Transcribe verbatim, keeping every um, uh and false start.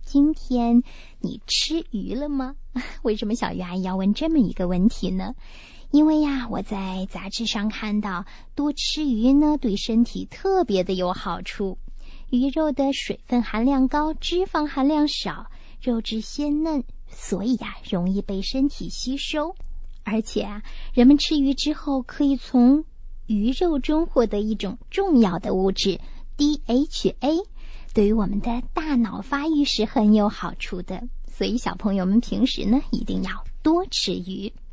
今天你吃鱼了吗？为什么小鱼阿姨要问这么一个问题呢？因为呀，我在杂志上看到多吃鱼呢，对身体特别的有好处。鱼肉的水分含量高，脂肪含量少，肉质鲜嫩，所以呀，容易被身体吸收。而且啊，人们吃鱼之后可以从鱼肉中获得一种重要的物质 D H A， 对于我们的大脑发育是很有好处的。所以小朋友们平时呢，一定要多吃鱼。